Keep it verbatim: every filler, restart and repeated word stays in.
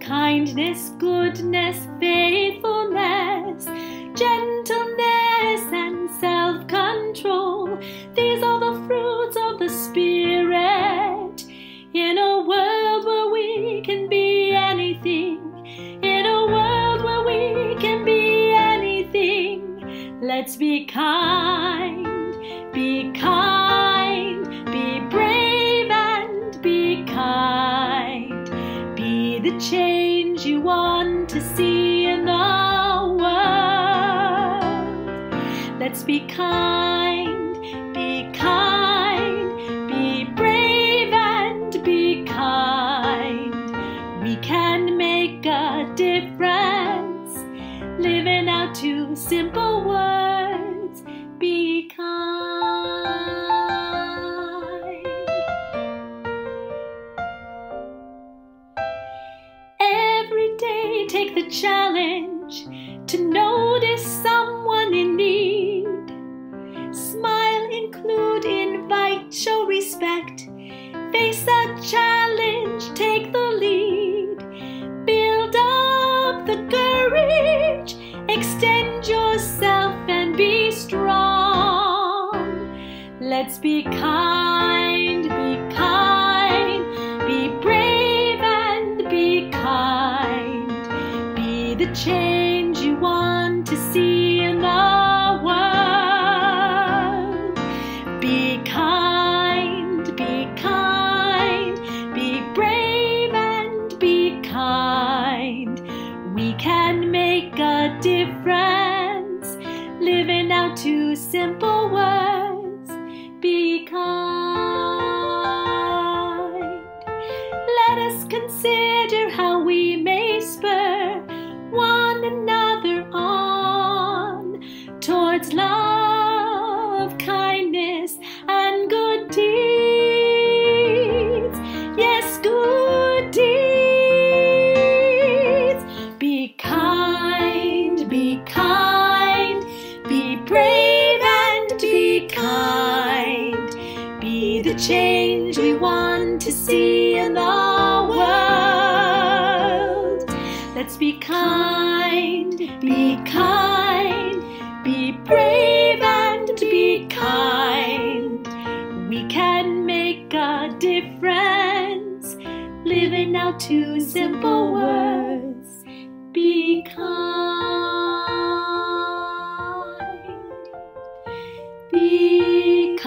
kindness, goodness, faithfulness, gentleness, and self-control. These are the fruits of the Spirit. In a world where we can be anything, in a world where we can be anything, let's be kind, be kind, be brave and be kind. Be the change you want to see in the world. Let's be kind, be kind, be brave and be kind. We can make a difference, living out two simple words: be kind. Every day take the challenge to notice someone in need. Smile, include, invite, show respect. Face a challenge, take the lead. Build up the courage, extend yourself and be strong. Let's be kind, be kind, be brave and be kind. Be the change you want to see in the world. Be kind, be kind, be brave and be kind. We can make a difference, living out two simple words: be kind. Let us consider how we may spur one another on towards love, kindness, and good deeds. Yes, good deeds. Be kind, be kind, be brave and be kind. Be the change we want to see in the world. Let's be kind, be kind, be brave and be kind. We can make a difference, living out two simple words: be kind, be